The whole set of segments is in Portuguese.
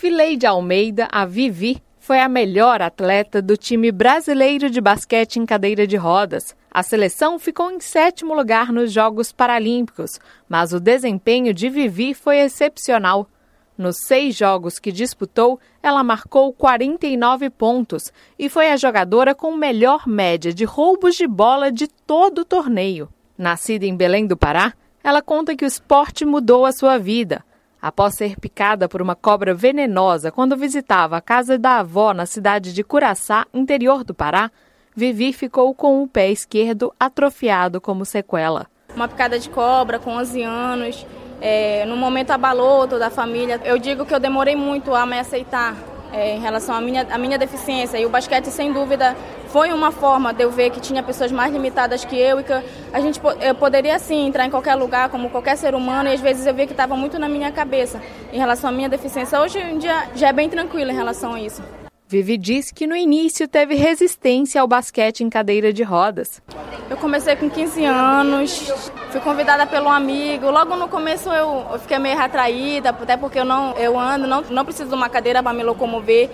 Fileide Almeida, a Vivi, foi a melhor atleta do time brasileiro de basquete em cadeira de rodas. A seleção ficou em 7º lugar nos Jogos Paralímpicos, mas o desempenho de Vivi foi excepcional. Nos 6 jogos que disputou, ela marcou 49 pontos e foi a jogadora com melhor média de roubos de bola de todo o torneio. Nascida em Belém do Pará, ela conta que o esporte mudou a sua vida. Após ser picada por uma cobra venenosa quando visitava a casa da avó na cidade de Curaçá, interior do Pará, Vivi ficou com o pé esquerdo atrofiado como sequela. Uma picada de cobra com 11 anos, no momento abalou toda a família. Eu digo que eu demorei muito a me aceitar em relação à minha deficiência, e o basquete, sem dúvida, foi uma forma de eu ver que tinha pessoas mais limitadas que eu e que eu poderia sim entrar em qualquer lugar como qualquer ser humano, e às vezes eu via que estava muito na minha cabeça em relação à minha deficiência. Hoje em dia já é bem tranquilo em relação a isso. Vivi diz que no início teve resistência ao basquete em cadeira de rodas. Eu comecei com 15 anos, fui convidada pelo amigo. Logo no começo eu fiquei meio retraída, até porque eu não preciso de uma cadeira para me locomover.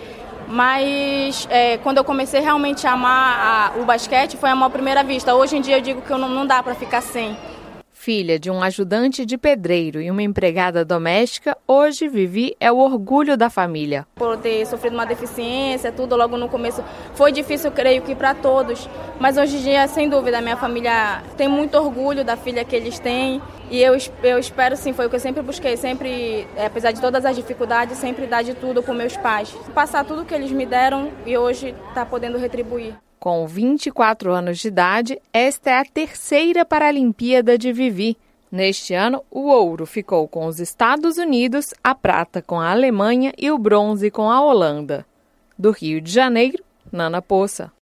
Mas quando eu comecei realmente a amar o basquete, foi amor à primeira vista. Hoje em dia eu digo que não dá para ficar sem. Filha de um ajudante de pedreiro e uma empregada doméstica, hoje Vivi é o orgulho da família. Por ter sofrido uma deficiência, tudo logo no começo foi difícil, creio que para todos. Mas hoje em dia, sem dúvida, a minha família tem muito orgulho da filha que eles têm. E eu espero sim, foi o que eu sempre busquei, sempre, apesar de todas as dificuldades, sempre dar de tudo com meus pais. Passar tudo que eles me deram e hoje está podendo retribuir. Com 24 anos de idade, esta é a 3ª Paralimpíada de Vivi. Neste ano, o ouro ficou com os Estados Unidos, a prata com a Alemanha e o bronze com a Holanda. Do Rio de Janeiro, Nana Poça.